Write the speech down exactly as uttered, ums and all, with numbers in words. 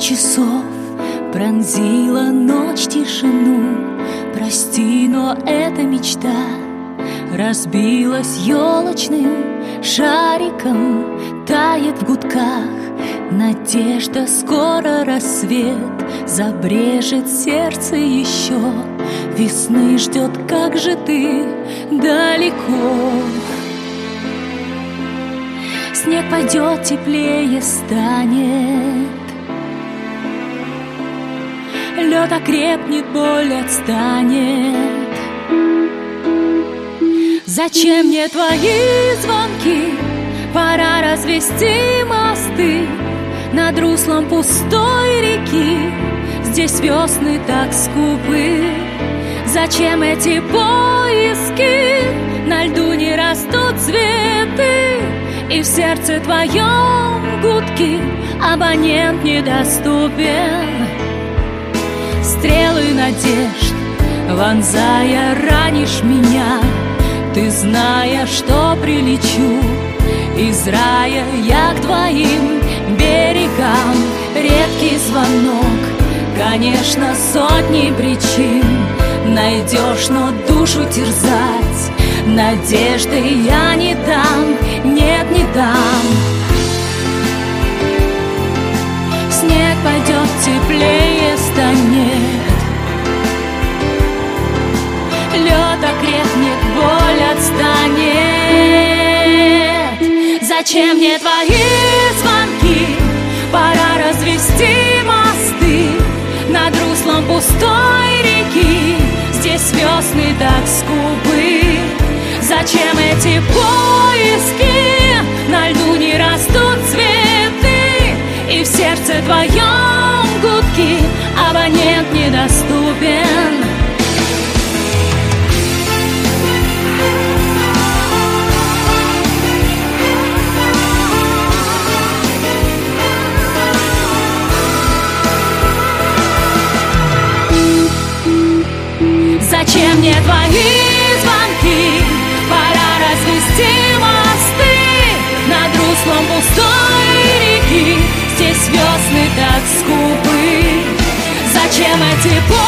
часов пронзила ночь тишину. Прости, но эта мечта разбилась елочным шариком, тает в гудках. Надежда, скоро рассвет, забрежет сердце еще. Весны ждет, как же ты далеко. Снег пойдет, теплее станет, лед окрепнет, боль отстанет. Зачем мне твои звонки? Пора развести мосты над руслом пустой реки. Здесь весны так скупы. Зачем эти поиски? На льду не растут цветы, и в сердце твоем гудки абонент недоступен. Стрелы надежд, вонзая, ранишь меня. Ты, зная, что прилечу из рая я к твоим берегам. Редкий звонок, конечно, сотни причин найдешь, но душу терзать надежды я не дам, нет, не дам. Снег пойдет, теплее станет, лед окрепнет, боль отстанет. Зачем мне твои звонки? Пора развести мосты над руслом пустой реки. Здесь весны так скупы. Зачем эти поиски? На льду не растут цветы, и в сердце твоем гудки абонент недоступен. Зачем мне твои звонки? Пора развести мосты над руслом пустой реки. Здесь весны так скупы. Зачем эти